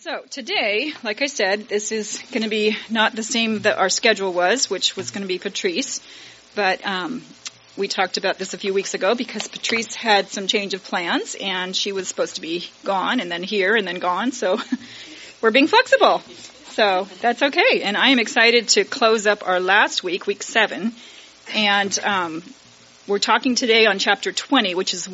So today, like I said, this is going to be not the same that our schedule was, which was going to be Patrice, but we talked about this a few weeks ago because Patrice had some change of plans, and she was supposed to be gone, and then here, and then gone, so we're being flexible. So that's okay, and I am excited to close up our last week, week 7, and we're talking today on chapter 20, which is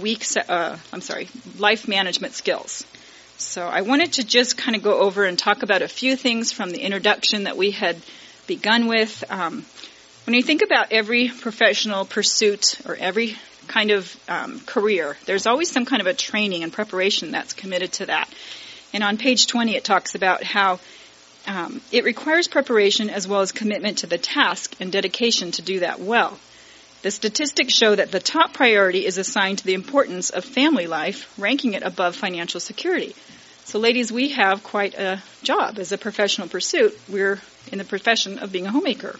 life management skills. So I wanted to just kind of go over and talk about a few things from the introduction that we had begun with. When you think about every professional pursuit or every kind of career, there's always some kind of a training and preparation that's committed to that. And on page 20, it talks about how it requires preparation as well as commitment to the task and dedication to do that well. The statistics show that the top priority is assigned to the importance of family life, ranking it above financial security. So ladies, we have quite a job as a professional pursuit. We're in the profession of being a homemaker.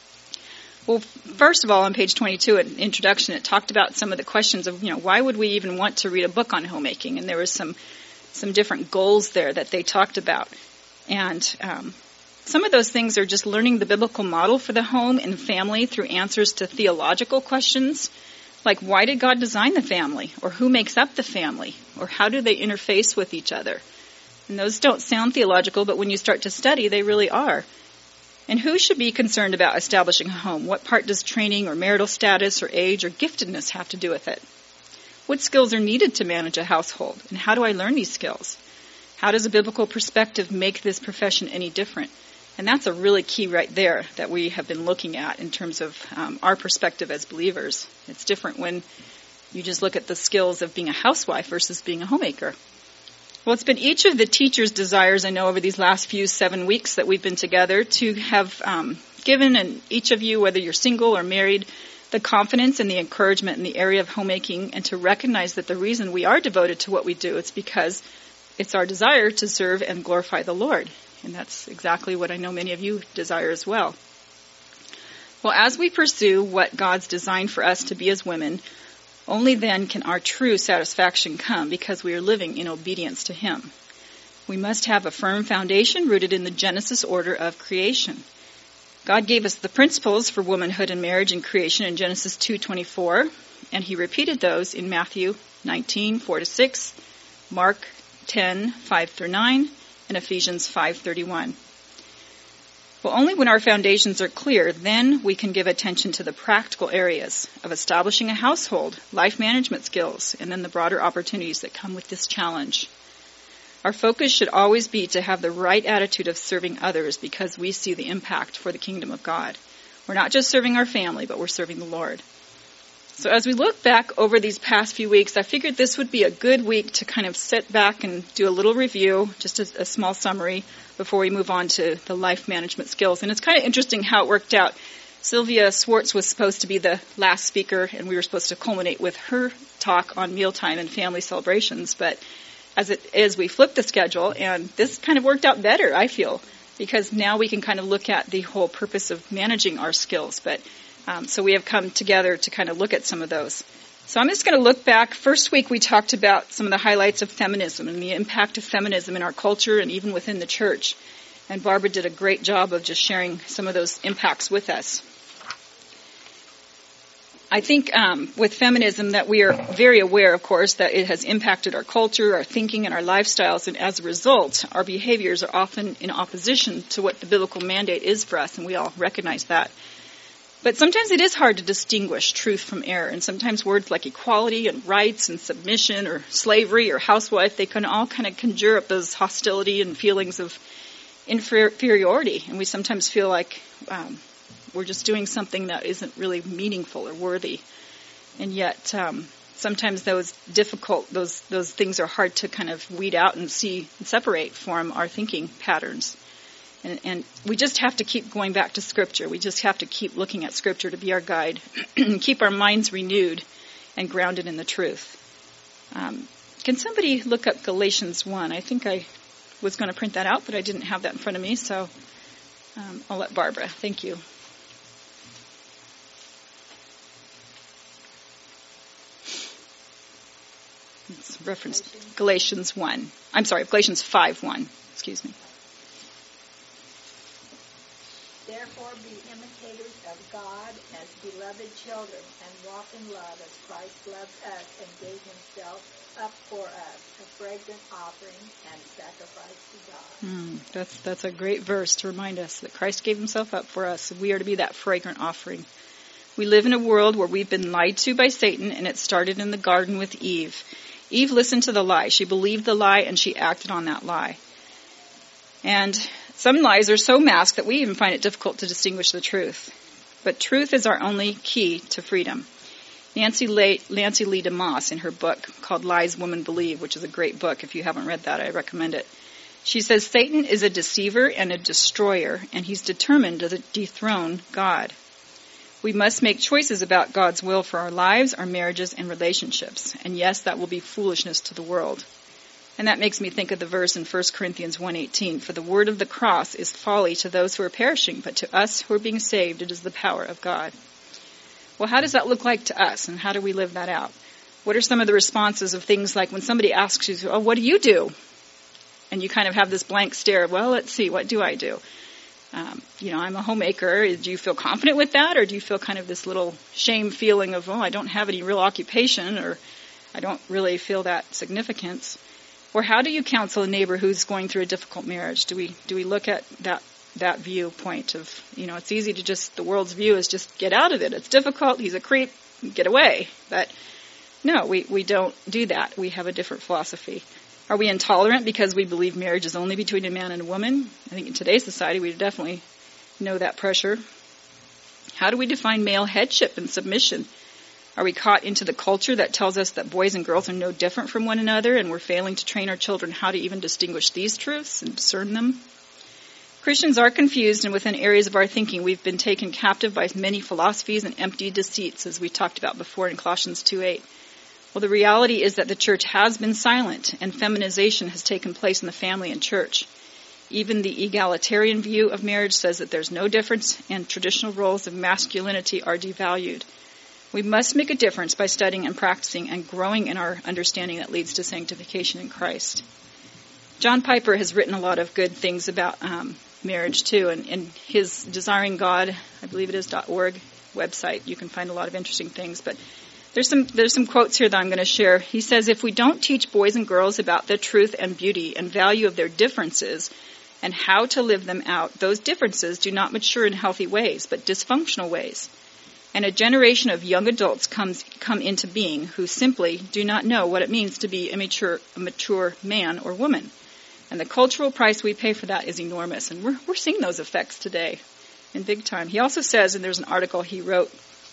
Well, first of all, on page 22, in introduction, it talked about some of the questions of, why would we even want to read a book on homemaking? And there was some different goals there that they talked about. And some of those things are just learning the biblical model for the home and family through answers to theological questions, like why did God design the family, or who makes up the family, or how do they interface with each other? And those don't sound theological, but when you start to study, they really are. And who should be concerned about establishing a home? What part does training or marital status or age or giftedness have to do with it? What skills are needed to manage a household, and how do I learn these skills? How does a biblical perspective make this profession any different? And that's a really key right there that we have been looking at in terms of our perspective as believers. It's different when you just look at the skills of being a housewife versus being a homemaker. Well, it's been each of the teachers' desires, I know, over these last 7 weeks that we've been together to have given each of you, whether you're single or married, the confidence and the encouragement in the area of homemaking, and to recognize that the reason we are devoted to what we do is because it's our desire to serve and glorify the Lord. And that's exactly what I know many of you desire as well. Well, as we pursue what God's designed for us to be as women, only then can our true satisfaction come, because we are living in obedience to Him. We must have a firm foundation rooted in the Genesis order of creation. God gave us the principles for womanhood and marriage and creation in Genesis 2:24, and He repeated those in Matthew 19:4-6, Mark 10:5-9, and Ephesians 5:31. Well, only when our foundations are clear, then we can give attention to the practical areas of establishing a household, life management skills, and then the broader opportunities that come with this challenge. Our focus should always be to have the right attitude of serving others, because we see the impact for the kingdom of God. We're not just serving our family, but we're serving the Lord. So as we look back over these past few weeks, I figured this would be a good week to kind of sit back and do a little review, just a small summary, before we move on to the life management skills. And it's kind of interesting how it worked out. Sylvia Swartz was supposed to be the last speaker, and we were supposed to culminate with her talk on mealtime and family celebrations. But as we flipped the schedule, and this kind of worked out better, I feel, because now we can kind of look at the whole purpose of managing our skills. But so we have come together to kind of look at some of those. So I'm just going to look back. First week we talked about some of the highlights of feminism and the impact of feminism in our culture and even within the church. And Barbara did a great job of just sharing some of those impacts with us. I think with feminism that we are very aware, of course, that it has impacted our culture, our thinking, and our lifestyles. And as a result, our behaviors are often in opposition to what the biblical mandate is for us, and we all recognize that. But sometimes it is hard to distinguish truth from error, and sometimes words like equality and rights and submission or slavery or housewife, they can all kind of conjure up those hostility and feelings of inferiority, and we sometimes feel like we're just doing something that isn't really meaningful or worthy. And yet sometimes those things are hard to kind of weed out and see and separate from our thinking patterns. And we just have to keep going back to Scripture. We just have to keep looking at Scripture to be our guide and keep our minds renewed and grounded in the truth. Can somebody look up Galatians 1? I think I was going to print that out, but I didn't have that in front of me, so I'll let Barbara. Thank you. It's referenced Galatians 1. I'm sorry, Galatians 5:1. Excuse me. Therefore be imitators of God as beloved children, and walk in love as Christ loved us and gave himself up for us, a fragrant offering and sacrifice to God. That's a great verse to remind us that Christ gave himself up for us. We are to be that fragrant offering. We live in a world where we've been lied to by Satan, and it started in the garden with Eve. Eve listened to the lie. She believed the lie, and she acted on that lie. And some lies are so masked that we even find it difficult to distinguish the truth. But truth is our only key to freedom. Nancy Lee DeMoss, in her book called Lies Women Believe, which is a great book. If you haven't read that, I recommend it. She says Satan is a deceiver and a destroyer, and he's determined to dethrone God. We must make choices about God's will for our lives, our marriages, and relationships. And yes, that will be foolishness to the world. And that makes me think of the verse in 1 Corinthians 1:18, for the word of the cross is folly to those who are perishing, but to us who are being saved, it is the power of God. Well, how does that look like to us, and how do we live that out? What are some of the responses of things like when somebody asks you, oh, what do you do? And you kind of have this blank stare. Well, let's see, what do I do? I'm a homemaker. Do you feel confident with that? Or do you feel kind of this little shame feeling of, I don't have any real occupation, or I don't really feel that significance? Or how do you counsel a neighbor who's going through a difficult marriage? Do we look at that viewpoint of, it's easy to just, the world's view is just get out of it. It's difficult. He's a creep. Get away. But no, we don't do that. We have a different philosophy. Are we intolerant because we believe marriage is only between a man and a woman? I think in today's society we definitely know that pressure. How do we define male headship and submission? Are we caught into the culture that tells us that boys and girls are no different from one another, and we're failing to train our children how to even distinguish these truths and discern them? Christians are confused, and within areas of our thinking we've been taken captive by many philosophies and empty deceits, as we talked about before in Colossians 2:8. Well, the reality is that the church has been silent, and feminization has taken place in the family and church. Even the egalitarian view of marriage says that there's no difference, and traditional roles of masculinity are devalued. We must make a difference by studying and practicing and growing in our understanding that leads to sanctification in Christ. John Piper has written a lot of good things about marriage too, and in his Desiring God, I believe it is .org website, you can find a lot of interesting things. But there's some quotes here that I'm going to share. He says, if we don't teach boys and girls about the truth and beauty and value of their differences and how to live them out, those differences do not mature in healthy ways, but dysfunctional ways. And a generation of young adults come into being who simply do not know what it means to be a mature man or woman. And the cultural price we pay for that is enormous. And we're seeing those effects today in big time. He also says, and there's an article he wrote,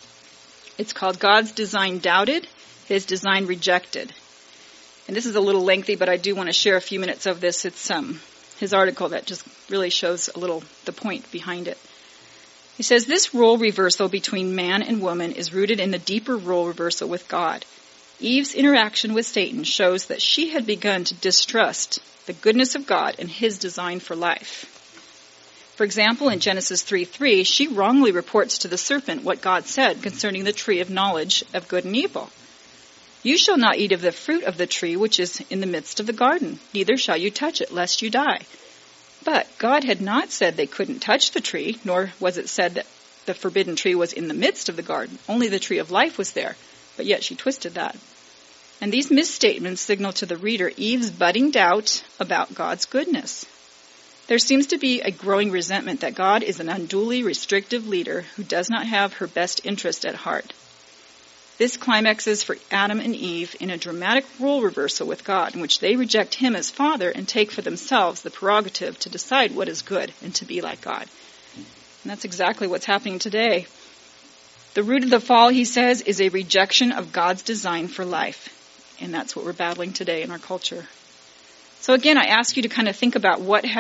it's called God's Design Doubted, His Design Rejected. And this is a little lengthy, but I do want to share a few minutes of this. It's his article that just really shows a little the point behind it. He says, this role reversal between man and woman is rooted in the deeper role reversal with God. Eve's interaction with Satan shows that she had begun to distrust the goodness of God and his design for life. For example, in Genesis 3:3, she wrongly reports to the serpent what God said concerning the tree of knowledge of good and evil. You shall not eat of the fruit of the tree which is in the midst of the garden, neither shall you touch it, lest you die. But God had not said they couldn't touch the tree, nor was it said that the forbidden tree was in the midst of the garden. Only the tree of life was there, but yet she twisted that. And these misstatements signal to the reader Eve's budding doubt about God's goodness. There seems to be a growing resentment that God is an unduly restrictive leader who does not have her best interest at heart. This climaxes for Adam and Eve in a dramatic role reversal with God, in which they reject him as Father and take for themselves the prerogative to decide what is good and to be like God. And that's exactly what's happening today. The root of the fall, he says, is a rejection of God's design for life. And that's what we're battling today in our culture. So again, I ask you to kind of think about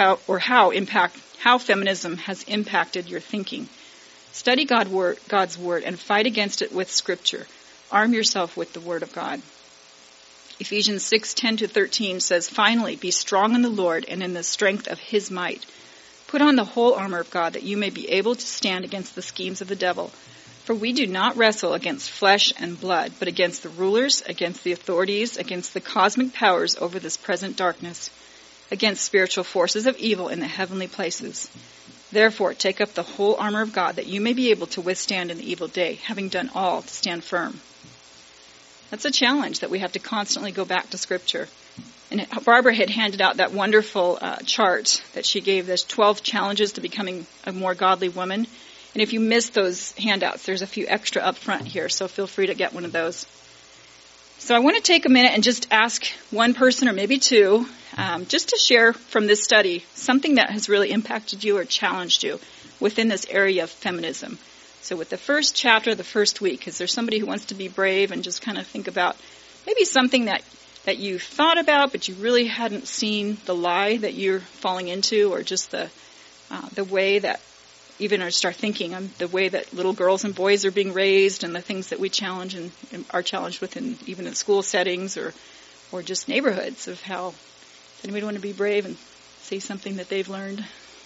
how feminism has impacted your thinking. Study God's word and fight against it with Scripture. Arm yourself with the Word of God. Ephesians 6:10-13 says, finally, be strong in the Lord and in the strength of his might. Put on the whole armor of God that you may be able to stand against the schemes of the devil. For we do not wrestle against flesh and blood, but against the rulers, against the authorities, against the cosmic powers over this present darkness, against spiritual forces of evil in the heavenly places. Therefore, take up the whole armor of God, that you may be able to withstand in the evil day, having done all to stand firm. That's a challenge that we have to constantly go back to Scripture. And Barbara had handed out that wonderful chart that she gave. There's 12 challenges to becoming a more godly woman. And if you missed those handouts, there's a few extra up front here, so feel free to get one of those. So I want to take a minute and just ask one person or maybe two just to share from this study something that has really impacted you or challenged you within this area of feminism. So with the first chapter, the first week, is there somebody who wants to be brave and just kind of think about maybe something that you thought about but you really hadn't seen the lie that you're falling into, or just the way that even or start thinking on the way that little girls and boys are being raised and the things that we challenge and are challenged with even in school settings or just neighborhoods of how. Does anybody want to be brave and say something that they've learned?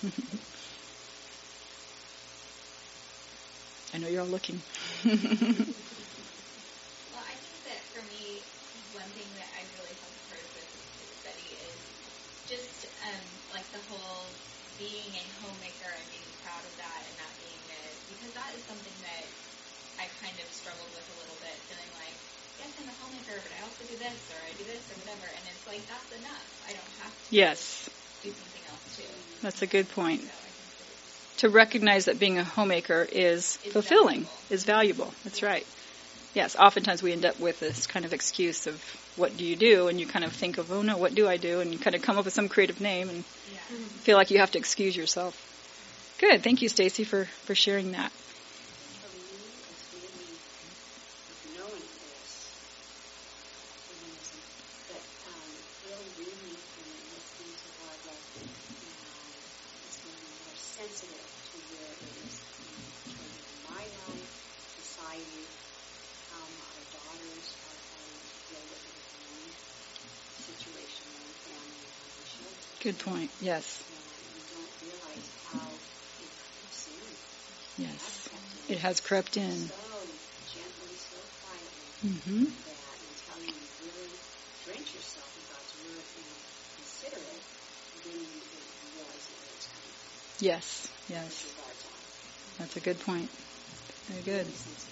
I know you're all looking. Well, I think that for me, one thing that I really helped her with the study is just like the whole being a homemaker and being proud of that and not being because that is something that I kind of struggled with a little bit, feeling like, yes, I'm a homemaker, but I also do this or I do this or whatever, and it's like, that's enough. I don't have to do something else too. That's a good point. To recognize that being a homemaker is fulfilling, is valuable. That's right. Yes, oftentimes we end up with this kind of excuse of what do you do, and you kind of think of, oh no, what do I do, and you kind of come up with some creative name and feel like you have to excuse yourself. Good. Thank you, Stacy, for sharing that. For me, it's really knowing this feminism, but really reading and listening to Barbara is being more sensitive to where it is in my life, society, how our daughters are having to deal with their own situation and family and how they should. Good point. Yes. And you don't realize how it creeps in. Yes. It has crept in. So gently, so quietly, Mm-hmm. that until you really drench yourself in God's Word and consider it, then you realize where it's coming from. Yes. Yes. Put your guards on. That's a good point. Very good.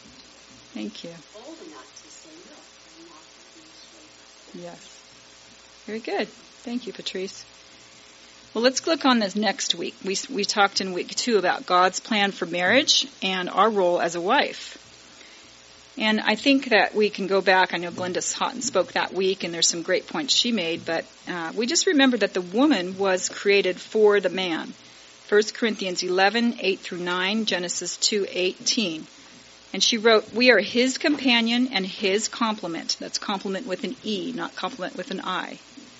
Thank you. Bold enough to say, no, I'm not going to be straight. Yes. Very good. Thank you, Patrice. Well, let's look on this next week. We talked in week 2 about God's plan for marriage and our role as a wife. And I think that we can go back. I know Glenda Houghton spoke that week, and there's some great points she made, but we just remember that the woman was created for the man. 1 Corinthians 11, 8 through 9, Genesis 2, 18. And she wrote, we are his companion and his complement. That's complement with an E, not complement with an I.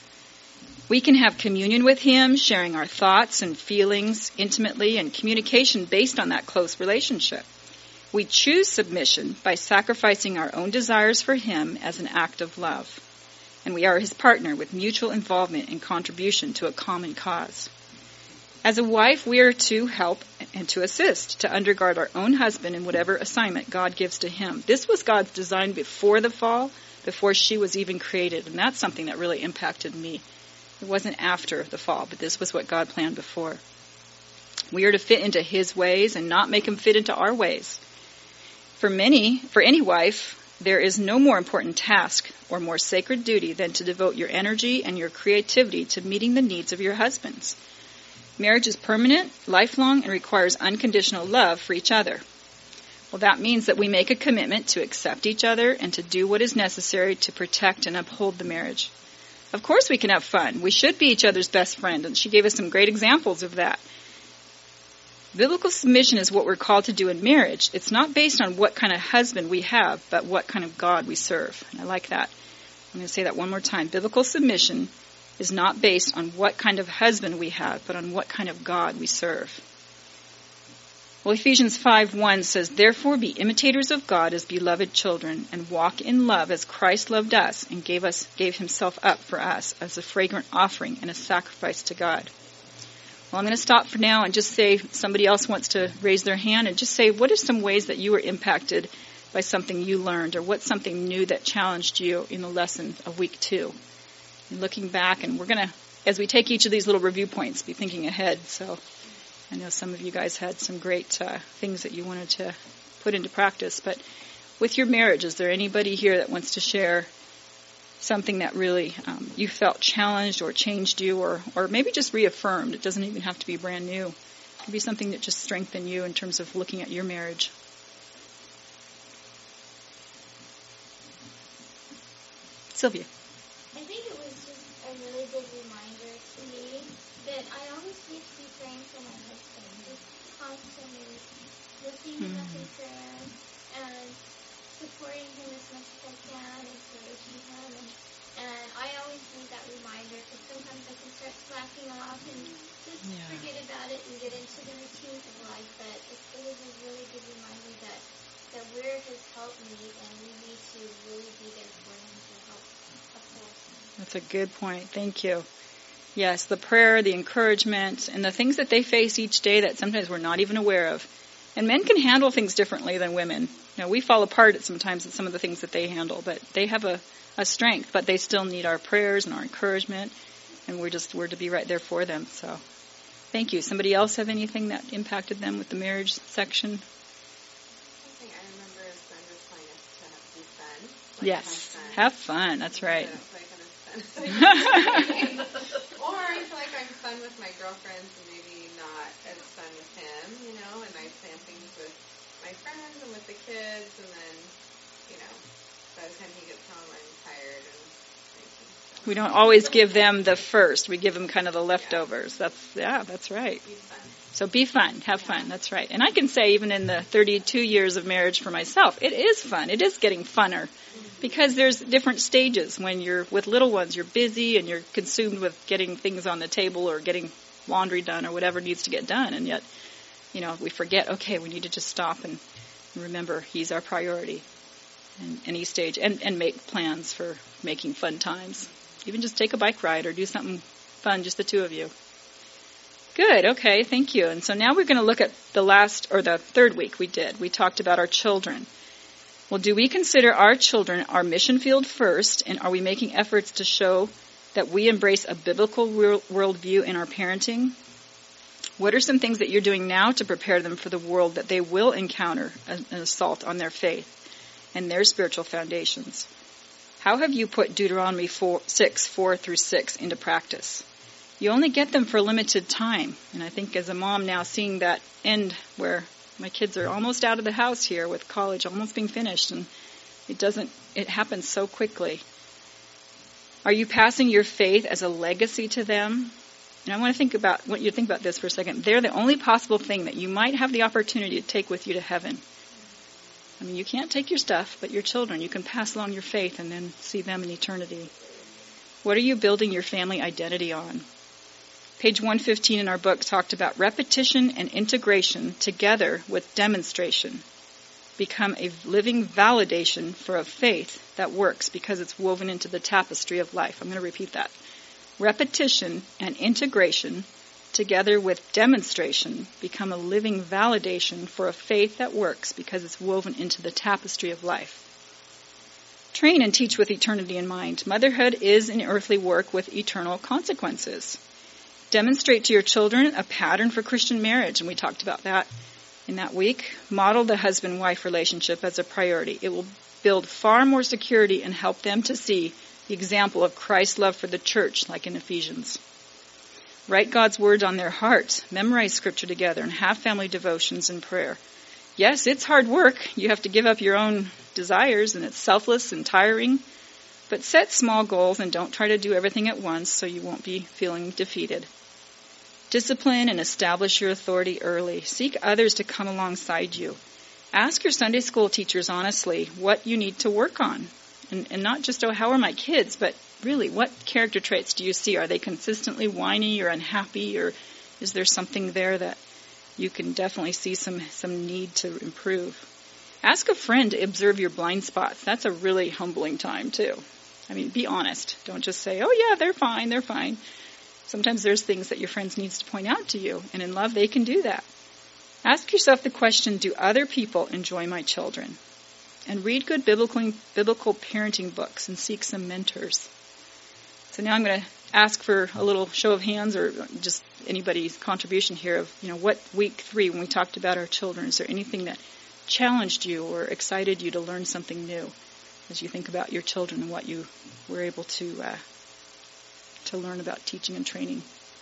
We can have communion with him, sharing our thoughts and feelings intimately, and communication based on that close relationship. We choose submission by sacrificing our own desires for him as an act of love. And we are his partner with mutual involvement and contribution to a common cause. As a wife, we are to help and to assist, to undergird our own husband in whatever assignment God gives to him. This was God's design before the fall, before she was even created, and that's something that really impacted me. It wasn't after the fall, but this was what God planned before. We are to fit into his ways and not make him fit into our ways. For any wife, there is no more important task or more sacred duty than to devote your energy and your creativity to meeting the needs of your husbands. Marriage is permanent, lifelong, and requires unconditional love for each other. Well, that means that we make a commitment to accept each other and to do what is necessary to protect and uphold the marriage. Of course we can have fun. We should be each other's best friend, and she gave us some great examples of that. Biblical submission is what we're called to do in marriage. It's not based on what kind of husband we have, but what kind of God we serve. And I like that. I'm going to say that one more time. Biblical submission is not based on what kind of husband we have, but on what kind of God we serve. Well, Ephesians 5:1 says, therefore be imitators of God as beloved children, and walk in love as Christ loved us and gave himself up for us as a fragrant offering and a sacrifice to God. Well, I'm going to stop for now and just say, somebody else wants to raise their hand and just say, what are some ways that you were impacted by something you learned, or what's something new that challenged you in the lesson of week 2? And looking back, and we're going to as we take each of these little review points, be thinking ahead. So I know some of you guys had some great things that you wanted to put into practice. But with your marriage, is there anybody here that wants to share something that really you felt challenged or changed you, or maybe just reaffirmed? It doesn't even have to be brand new. It could be something that just strengthened you in terms of looking at your marriage. Sylvia. I think it was just a really good reminder to me that I always need to be praying for my husband, just constantly lifting him up in prayer and supporting him as much as I can, encouraging him. And I always need that reminder because sometimes I can start slacking off and just forget about it and get into the routines of life. But it was a really good reminder that we're his helpmeet and we need to really be there for him to help uphold him. That's a good point. Thank you. Yes, the prayer, the encouragement, and the things that they face each day that sometimes we're not even aware of. And men can handle things differently than women. You know, we fall apart sometimes at some of the things that they handle, but they have a strength, but they still need our prayers and our encouragement, and we're to be right there for them. So thank you. Somebody else have anything that impacted them with the marriage section? Something I remember is Ben just telling us to be fun. Yes, have fun. That's right. Or I feel like I'm fun with my girlfriends and maybe not as fun with him, you know, and I plan things with my friends and with the kids, and then, you know, by the time he gets home, I'm tired and cranky. So. We don't always give them the first. We give them kind of the leftovers. That's right. Be fun. So be fun. Have fun. That's right. And I can say even in the 32 years of marriage for myself, it is fun. It is getting funner. Because there's different stages. When you're with little ones, you're busy and you're consumed with getting things on the table or getting laundry done or whatever needs to get done. And yet, you know, we forget, okay, we need to just stop and remember he's our priority in any stage, and make plans for making fun times. Even just take a bike ride or do something fun, just the two of you. Good. Okay. Thank you. And so now we're going to look at the third week we did. We talked about our children. Well, do we consider our children our mission field first, and are we making efforts to show that we embrace a biblical worldview in our parenting? What are some things that you're doing now to prepare them for the world that they will encounter an assault on their faith and their spiritual foundations? How have you put Deuteronomy 4:4-6 into practice? You only get them for a limited time, and I think as a mom now seeing that end where my kids are almost out of the house here with college almost being finished, and it happens so quickly. Are you passing your faith as a legacy to them? And I want you to think about this for a second. They're the only possible thing that you might have the opportunity to take with you to heaven. I mean, you can't take your stuff, but your children, you can pass along your faith and then see them in eternity. What are you building your family identity on? Page 115 in our book talked about repetition and integration together with demonstration become a living validation for a faith that works because it's woven into the tapestry of life. I'm going to repeat that. Repetition and integration together with demonstration become a living validation for a faith that works because it's woven into the tapestry of life. Train and teach with eternity in mind. Motherhood is an earthly work with eternal consequences. Demonstrate to your children a pattern for Christian marriage, and we talked about that in that week. Model the husband-wife relationship as a priority. It will build far more security and help them to see the example of Christ's love for the church, like in Ephesians. Write God's words on their hearts. Memorize Scripture together and have family devotions and prayer. Yes, it's hard work. You have to give up your own desires, and it's selfless and tiring. But set small goals and don't try to do everything at once so you won't be feeling defeated. Discipline and establish your authority early. Seek others to come alongside you. Ask your Sunday school teachers honestly what you need to work on. And not just, how are my kids, but really, what character traits do you see? Are they consistently whiny or unhappy, or is there something there that you can definitely see some need to improve? Ask a friend to observe your blind spots. That's a really humbling time, too. I mean, be honest. Don't just say, oh, yeah, they're fine. Sometimes there's things that your friends needs to point out to you, and in love they can do that. Ask yourself the question, do other people enjoy my children? And read good biblical parenting books and seek some mentors. So now I'm going to ask for a little show of hands or just anybody's contribution here of, what week 3, when we talked about our children, is there anything that challenged you or excited you to learn something new as you think about your children and what you were able to learn about teaching and training?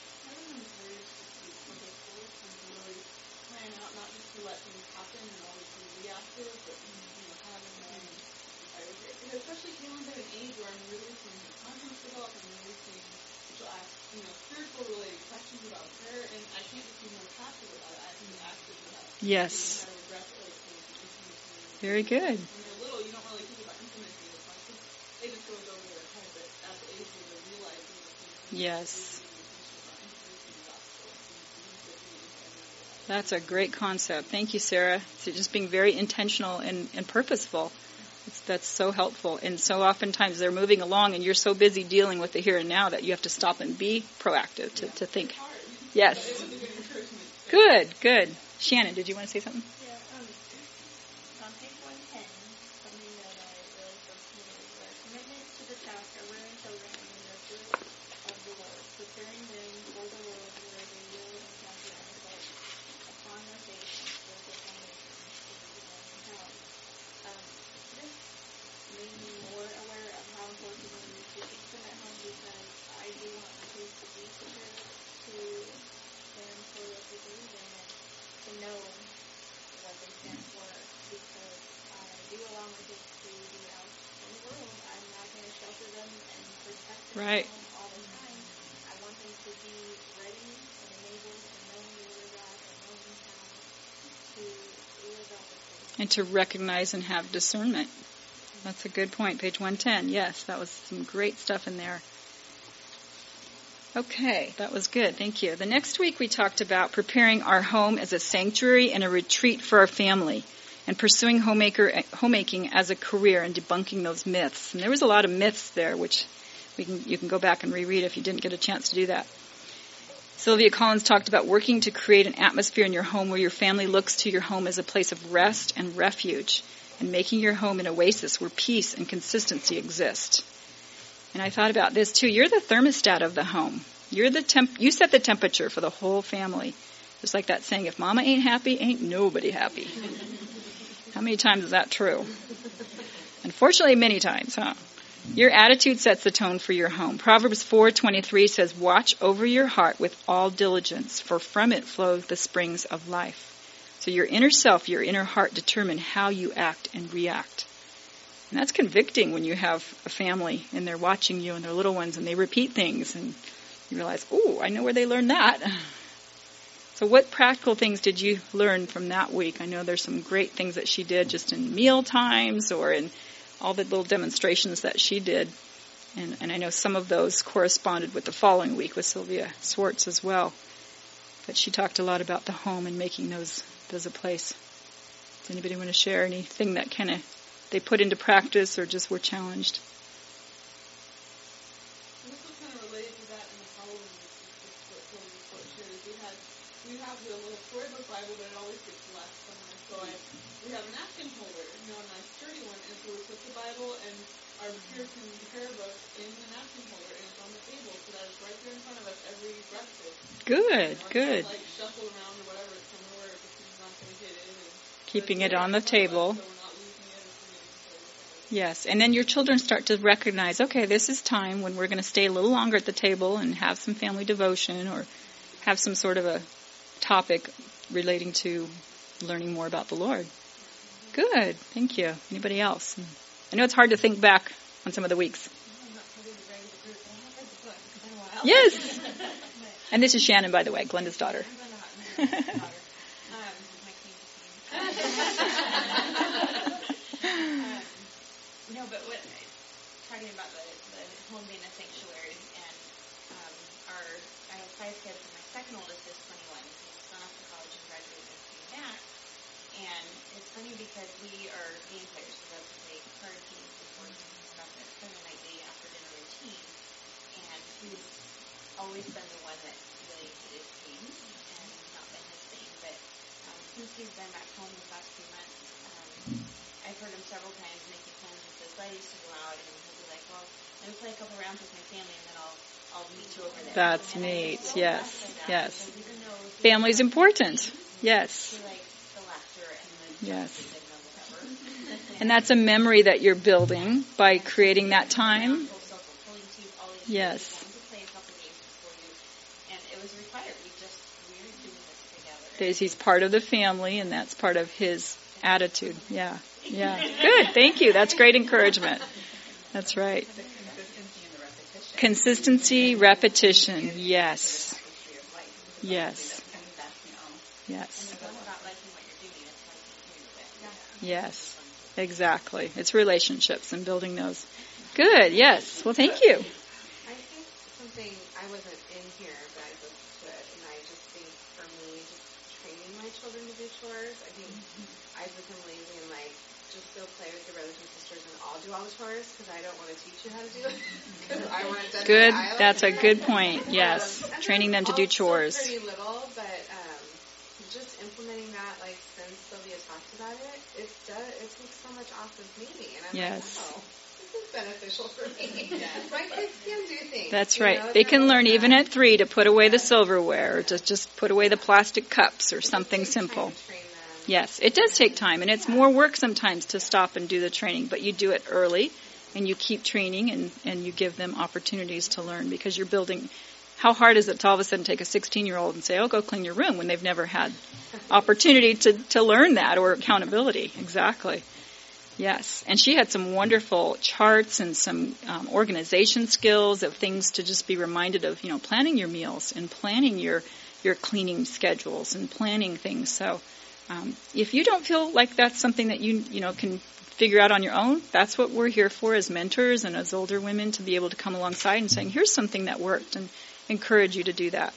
Especially Caitlin's at an age where I'm really seeing her confidence develop. I'm really seeing she'll ask, spiritual related questions about prayer, and I can't just be more passive about it. I have to be active about it. Yes. How to address it like things. Very good. When they're little, you don't really think about implementing it as much. They just go over their head, but at the age where they're realizing things. Yes. That's a great concept. Thank you, Sarah. So just being very intentional and purposeful. That's so helpful. And so oftentimes they're moving along and you're so busy dealing with the here and now that you have to stop and be proactive to think. Yes. Good. Shannon, did you want to say something? Yeah, on page 110, something that I really spoke to me is the commitment to the task of rearing children in the nurture of the Lord, preparing them for the world where they will encounter and effect upon their faith and spiritual foundation to the divine house. This made me more aware of how important it is to teach them at home, because I do want my kids to be prepared to stand for what they believe in and to know what they stand for, because I do allow my kids to be out in the world. I'm not going to shelter them and protect them Right. at home all the time. I want them to be ready and enabled and knowing the Word of God and knowing how to live out their faith. And to recognize and have discernment. That's a good point. Page 110. Yes, that was some great stuff in there. Okay, that was good. Thank you. The next week we talked about preparing our home as a sanctuary and a retreat for our family, and pursuing homemaking as a career and debunking those myths. And there was a lot of myths there, which you can go back and reread if you didn't get a chance to do that. Sylvia Collins talked about working to create an atmosphere in your home where your family looks to your home as a place of rest and refuge, and making your home an oasis where peace and consistency exist. And I thought about this too. You're the thermostat of the home. You set the temperature for the whole family. Just like that saying, if mama ain't happy, ain't nobody happy. How many times is that true? Unfortunately, many times, huh? Your attitude sets the tone for your home. Proverbs 4:23 says, watch over your heart with all diligence, for from it flow the springs of life. So your inner self, your inner heart determine how you act and react. And that's convicting when you have a family and they're watching you and they're little ones and they repeat things and you realize, oh, I know where they learned that. So what practical things did you learn from that week? I know there's some great things that she did just in meal times or in all the little demonstrations that she did. And I know some of those corresponded with the following week with Sylvia Swartz as well. But she talked a lot about the home and making those a place. Does anybody want to share anything that kind of they put into practice or just were challenged? And this was kind of related to that in the Halloween week, what Sylvia Swartz shared. We have the little storybook Bible, but it always gets left somewhere. So we have a napkin holder, a nice sturdy one, and so we put the Bible and our Pearson prayer book in the napkin holder, and it's on the table, so that it's right there in front of us every breakfast. Good. It's not, shuffled around or whatever. It's somewhere where it's not going to get in. Keeping it on the table. So we're not losing it or forgetting to. Yes, and then your children start to recognize, okay, this is time when we're going to stay a little longer at the table and have some family devotion or have some sort of a topic relating to learning more about the Lord. Good, thank you. Anybody else? I know it's hard to think back on some of the weeks. Yes. And this is Shannon, by the way, Glenda's daughter. No, but talking about the home being a sanctuary, and I have 5 kids, and my second oldest is 21. He's gone off to college and graduated and came back. And it's funny because we are game players. We love to play card games before stuff. It's kind of a nightly after dinner routine. And he's always been the one that really hated games and not been his thing. But since he's been back home the past few months, I've heard him several times making plans with his buddies to go out, and he'll be like, well, let me play a couple rounds with my family, and then I'll I'll meet you over there. That's And neat. I'm so Yes. blessed for that, Yes. because even though Family's important. Yes. she likes the laughter and the Yes. jumping and the whatever. And that's a memory that you're building by creating that time. Full circle, pulling teeth, all these Yes. things. Wanted to play a couple games before you, and it was required. We're doing this together. Because he's part of the family, and that's part of his attitude. Yeah. Yeah. Good. Thank you. That's great encouragement. That's right. The consistency and the repetition. Consistency, repetition. Yes. Yes. Coming back, Yes. and it's not about liking what you're doing, it's liking who you're with. Yes. Exactly. It's relationships and building those. Good. Yes. Well, thank you. I think something, I wasn't in here, but I listened to it, and I just think for me, just training my children to do chores, I think I've become lazy and just go play with your brothers and sisters and I'll do all the chores because I don't want to teach you how to do it. Because I want it done. Good. I like That's a it. good point. Yes. And Training them to they're do chores. all still pretty little, but just implementing that, since Sylvia talked about it, it takes so much off of me, and I'm Yes. like, oh, this is beneficial for me. My kids can do things. That's you right. know, They they're can like learn that. even at 3 to put away the silverware or to just put away the plastic cups or It something takes time simple. to train them. Yes, it does take time, and it's more work sometimes to stop and do the training, but you do it early, and you keep training, and you give them opportunities to learn, because you're building. How hard is it to all of a sudden take a 16-year-old and say, oh, go clean your room, when they've never had opportunity to learn that, or accountability? Exactly. Yes, and she had some wonderful charts and some organization skills of things to just be reminded of, planning your meals and planning your cleaning schedules and planning things. So if you don't feel like that's something that you can figure out on your own, that's what we're here for as mentors and as older women, to be able to come alongside and saying, here's something that worked, and encourage you to do that.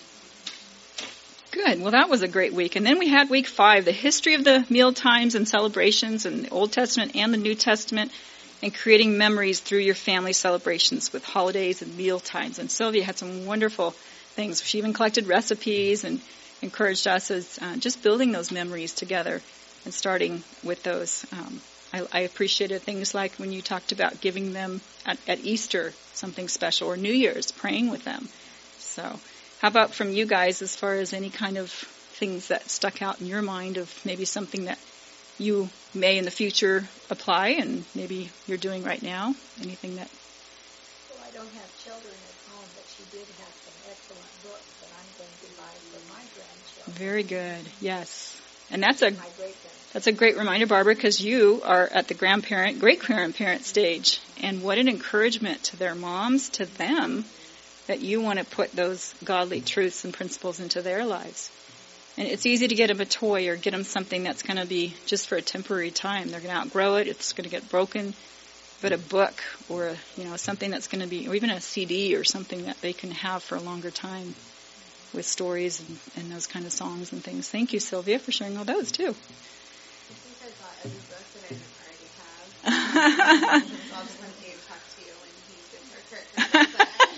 Good. Well, that was a great week. And then we had week 5, the history of the meal times and celebrations in the Old Testament and the New Testament, and creating memories through your family celebrations with holidays and meal times. And Sylvia had some wonderful things. She even collected recipes and encouraged us as just building those memories together and starting with those. I appreciated things like when you talked about giving them at Easter something special, or New Year's, praying with them. So how about from you guys, as far as any kind of things that stuck out in your mind of maybe something that you may in the future apply and maybe you're doing right now? Anything that... Well, I don't have children at home, but she did have some excellent books that I'm going to buy for my grandchildren. Very good. Yes. And that's a My great-grandchildren. That's a great reminder, Barbara, because you are at the grandparent, great-grandparent stage. And what an encouragement to their moms, to them, that you want to put those godly truths and principles into their lives. And it's easy to get them a toy or get them something that's going to be just for a temporary time. They're going to outgrow it. It's going to get broken. But a book or, something that's going to be, or even a CD or something that they can have for a longer time with stories and those kind of songs and things. Thank you, Sylvia, for sharing all those, too. I think I bought every book that I didn't already have. So I'll just let Dave talk to you when he gets our curtain.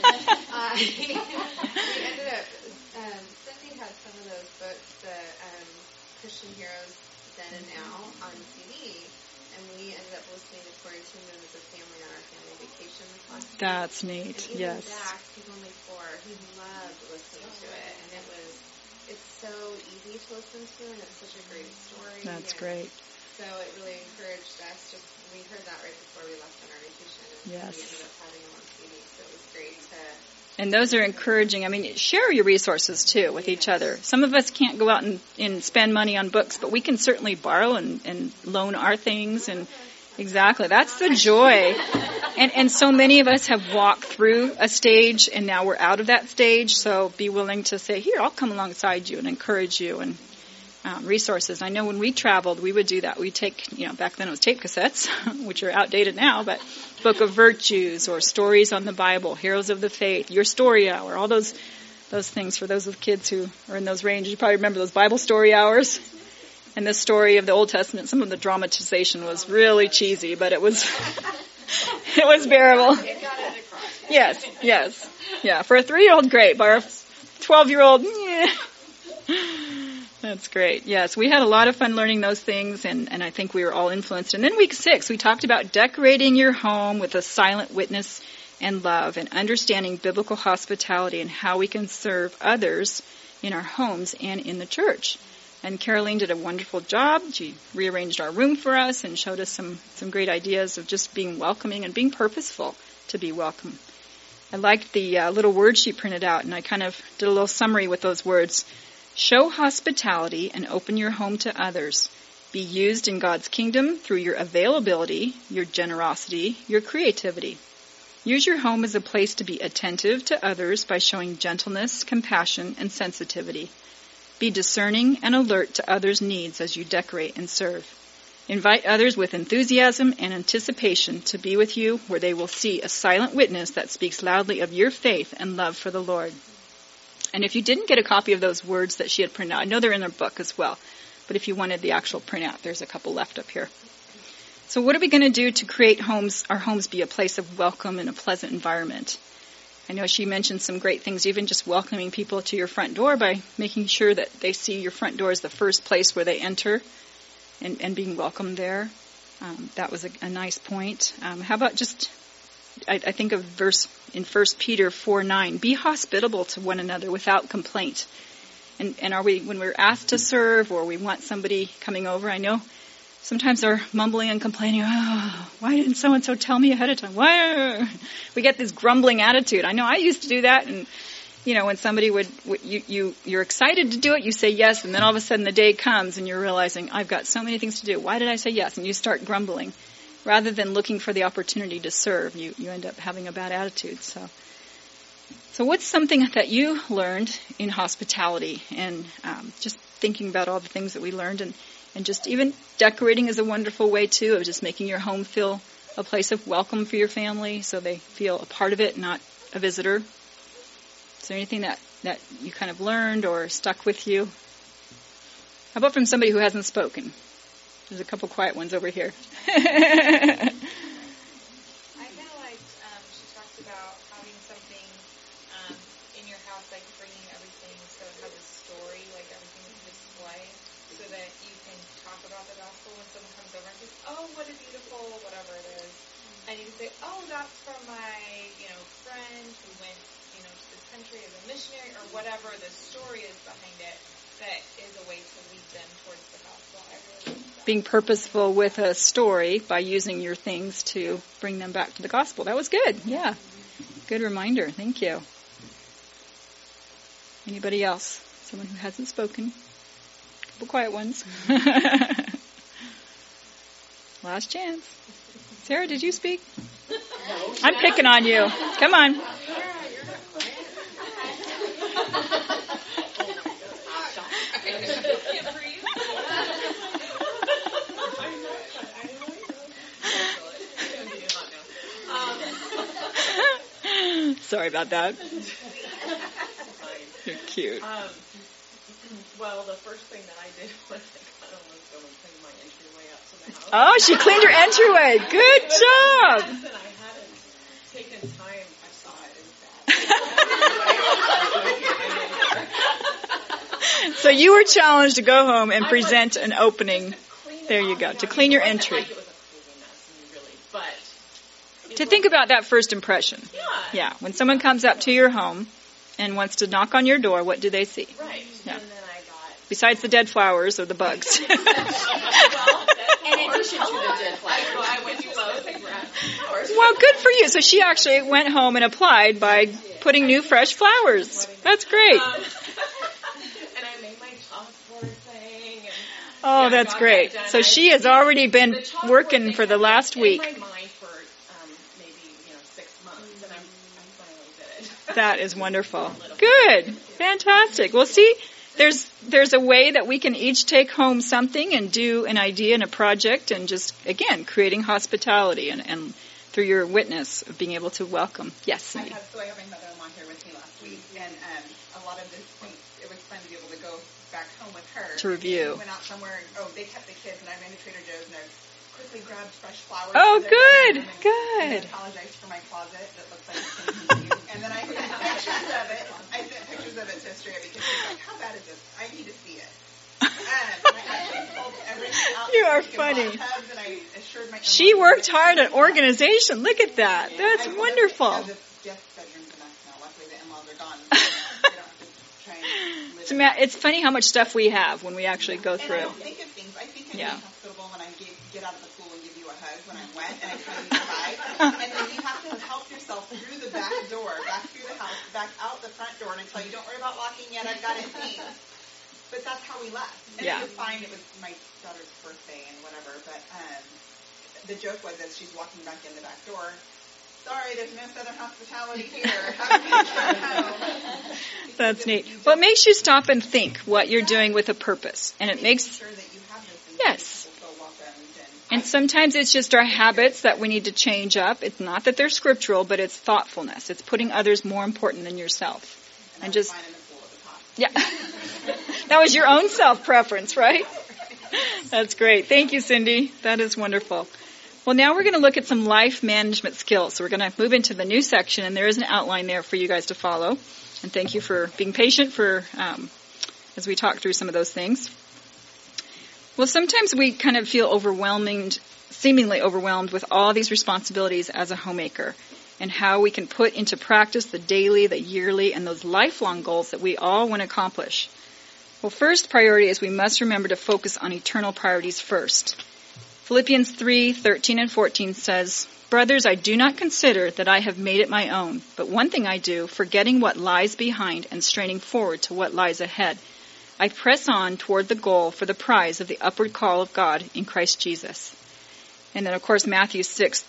We ended up, Cindy had some of those books, the Christian Heroes Then and Now, on CD, and we ended up listening to Corey Tindman as a family on our family vacation this last week. That's neat, And even yes. Zach, he's only 4, he loved listening to it, and it's so easy to listen to, and it's such a great story. That's and great. So it really encouraged us. We heard that right before we left on our vacation, and Yes. we ended up having them on CD. So it was great to. And those are encouraging. I mean, share your resources, too, with each other. Some of us can't go out and spend money on books, but we can certainly borrow and loan our things. And exactly, that's the joy. And so many of us have walked through a stage, and now we're out of that stage. So be willing to say, here, I'll come alongside you and encourage you, and resources. I know when we traveled, we would do that. We'd take, back then it was tape cassettes, which are outdated now, but Book of Virtues or stories on the Bible, Heroes of the Faith, Your Story Hour, all those things for those with kids who are in those ranges. You probably remember those Bible story hours. And the story of the Old Testament, some of the dramatization was really cheesy, but it was it was bearable. Yes. Yeah, for a 3-year-old, great. But a 12-year-old, yeah. That's great. Yes, we had a lot of fun learning those things, and I think we were all influenced. And then week 6, we talked about decorating your home with a silent witness and love and understanding biblical hospitality and how we can serve others in our homes and in the church. And Caroline did a wonderful job. She rearranged our room for us and showed us some great ideas of just being welcoming and being purposeful to be welcome. I liked the little words she printed out, and I kind of did a little summary with those words. Show hospitality and open your home to others. Be used in God's kingdom through your availability, your generosity, your creativity. Use your home as a place to be attentive to others by showing gentleness, compassion, and sensitivity. Be discerning and alert to others' needs as you decorate and serve. Invite others with enthusiasm and anticipation to be with you, where they will see a silent witness that speaks loudly of your faith and love for the Lord. And if you didn't get a copy of those words that she had printed out, I know they're in their book as well, but if you wanted the actual printout, there's a couple left up here. So what are we going to do to create our homes be a place of welcome and a pleasant environment? I know she mentioned some great things, even just welcoming people to your front door by making sure that they see your front door as the first place where they enter and being welcomed there. That was a nice point. How about just, I think of verse in 1 Peter 4:9, be hospitable to one another without complaint. And are we, when we're asked to serve or we want somebody coming over, I know sometimes they're mumbling and complaining, oh, why didn't so-and-so tell me ahead of time? Why? We get this grumbling attitude. I know I used to do that, and when somebody you're excited to do it, you say yes, and then all of a sudden the day comes and you're realizing, I've got so many things to do. Why did I say yes? And you start grumbling. Rather than looking for the opportunity to serve, you end up having a bad attitude. So what's something that you learned in hospitality? And just thinking about all the things that we learned, and just even decorating is a wonderful way, too, of just making your home feel a place of welcome for your family so they feel a part of it, not a visitor. Is there anything that you kind of learned or stuck with you? How about from somebody who hasn't spoken? There's a couple quiet ones over here. I kind of liked, she talked about having something in your house, like bringing everything so it has a story, like everything to display, so that you can talk about the gospel when someone comes over and says, oh, what a beautiful whatever it is. And you can say, oh, that's from my, friend who went, to this country as a missionary, or whatever the story is behind it, that is a way to lead them towards the gospel. I really like that. Being purposeful with a story by using your things to bring them back to the gospel. That was good. Yeah. Good reminder. Thank you. Anybody else? Someone who hasn't spoken? A couple quiet ones. Last chance. Sarah, did you speak? No. I'm picking on you. Come on. Sorry about that. You're cute. Well, the first thing that I did was I got almost go and clean my entryway up to the house. Oh, she cleaned her entryway. Good job. And I hadn't taken time. I saw it. It was bad. So you were challenged to go home and present an opening. There you go. To clean your entry. It was a crazy mess, really, but To think about that first impression. Yeah. When someone comes up to your home and wants to knock on your door, what do they see? Right. Yeah. And then I got... Besides the dead flowers or the bugs. In addition to the dead flowers. I went to Lowe's and grabbed flowers. Well, good for you. So she actually went home and applied by putting new fresh flowers. That's great. And I made my chalkboard thing. And Oh, that's great. So she has already been working for the last week. in my mind for maybe 6 months, and I finally did it. That is wonderful. Good. Fantastic. Well, see, there's a way that we can each take home something and do an idea and a project and just, again, creating hospitality and through your witness of being able to welcome. Yes, Cindy. I have my mother-in-law here with me last week, and a lot of the things, it was fun to be able to go back home with her. To review. We went out somewhere, and, they kept the kids, and I ran to Trader Joe's, and I quickly grabbed fresh flowers. Oh, for their good, bedroom, good. And I apologized for my closet that looks like it's going to be used. And then I sent pictures of it. I sent pictures of it to Australia because she's like, how bad is this? I need to see it. And I actually pulled everything out. You are in funny. hot tubs, and I structured my She worked hard at organization. Look at that. That's wonderful. Guest bedrooms and now luckily the in-laws are gone. So I don't have to try and live It's funny how much stuff we have when we actually go through. And I don't think of things. I think I'm being hospitable when I get out of the pool and give you a hug when I'm wet and I tell you goodbye. And then you have to help yourself through the back door, back through the house, back out the front door, and I tell you, don't worry about locking yet, I've got it clean. But that's how we left. And it was fine. It was my daughter's birthday and whatever. But the joke was as she's walking back in the back door, sorry, there's no Southern hospitality here. Have a good trip home. That's neat. Well, it makes you stop and think what you're doing with a purpose. And it makes... sure that you have those things. Yes. People feel welcomed. And sometimes it's just our habits that we need to change up. It's not that they're scriptural, but it's thoughtfulness. It's putting others more important than yourself. And just... fine in the pool at the top. Yeah. That was your own self-preference, right? That's great. Thank you, Cindy. That is wonderful. Well, now we're going to look at some life management skills. So we're going to move into the new section, and there is an outline there for you guys to follow. And thank you for being patient as we talk through some of those things. Well, sometimes we kind of feel seemingly overwhelmed with all these responsibilities as a homemaker, and how we can put into practice the daily, the yearly, and those lifelong goals that we all want to accomplish. Well, first priority is we must remember to focus on eternal priorities first. Philippians 3:13 and 14 says, "Brothers, I do not consider that I have made it my own, but one thing I do, forgetting what lies behind and straining forward to what lies ahead. I press on toward the goal for the prize of the upward call of God in Christ Jesus." And then, of course, Matthew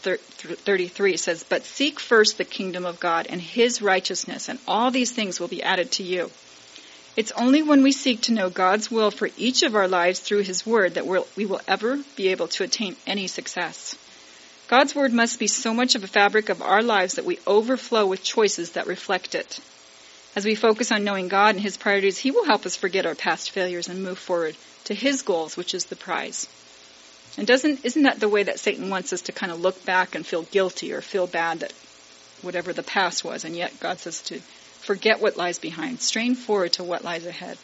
6:33 says, "But seek first the kingdom of God and his righteousness, and all these things will be added to you." It's only when we seek to know God's will for each of our lives through his word that we will ever be able to attain any success. God's word must be so much of a fabric of our lives that we overflow with choices that reflect it. As we focus on knowing God and his priorities, he will help us forget our past failures and move forward to his goals, which is the prize. And isn't that the way that Satan wants us to kind of look back and feel guilty or feel bad that whatever the past was, and yet God says to forget what lies behind, strain forward to what lies ahead.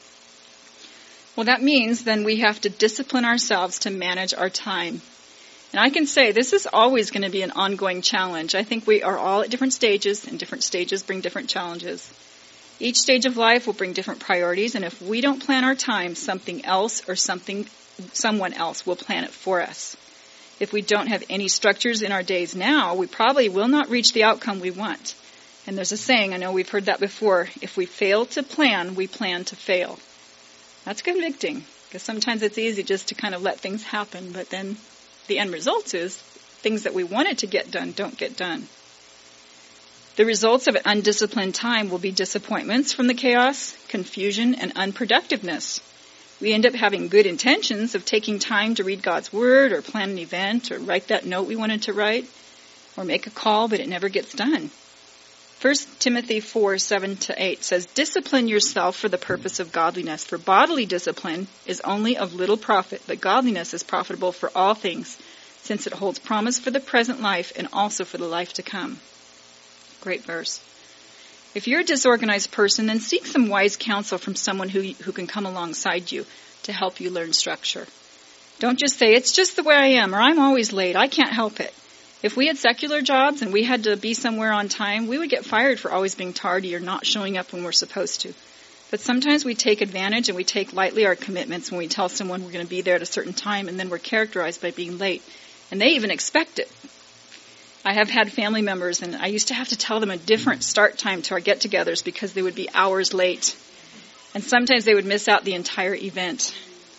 Well, that means then we have to discipline ourselves to manage our time. And I can say this is always going to be an ongoing challenge. I think we are all at different stages, and different stages bring different challenges. Each stage of life will bring different priorities, and if we don't plan our time, something else or someone else will plan it for us. If we don't have any structures in our days now, we probably will not reach the outcome we want. And there's a saying, I know we've heard that before, if we fail to plan, we plan to fail. That's convicting, because sometimes it's easy just to kind of let things happen, but then the end result is things that we wanted to get done don't get done. The results of an undisciplined time will be disappointments from the chaos, confusion, and unproductiveness. We end up having good intentions of taking time to read God's word or plan an event or write that note we wanted to write or make a call, but it never gets done. 1 Timothy 4:7-8 says, "Discipline yourself for the purpose of godliness, for bodily discipline is only of little profit, but godliness is profitable for all things, since it holds promise for the present life and also for the life to come." Great verse. If you're a disorganized person, then seek some wise counsel from someone who can come alongside you to help you learn structure. Don't just say, "It's just the way I am," or "I'm always late, I can't help it." If we had secular jobs and we had to be somewhere on time, we would get fired for always being tardy or not showing up when we're supposed to. But sometimes we take advantage and we take lightly our commitments when we tell someone we're going to be there at a certain time, and then we're characterized by being late. And they even expect it. I have had family members, and I used to have to tell them a different start time to our get-togethers because they would be hours late. And sometimes they would miss out the entire event.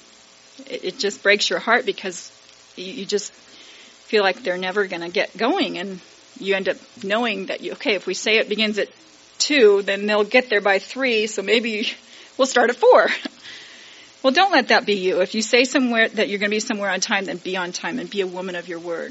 It just breaks your heart because you just feel like they're never going to get going, and you end up knowing that, if we say it begins at 2, then they'll get there by 3, so maybe we'll start at 4. Well, don't let that be you. If you say somewhere that you're going to be somewhere on time, then be on time and be a woman of your word.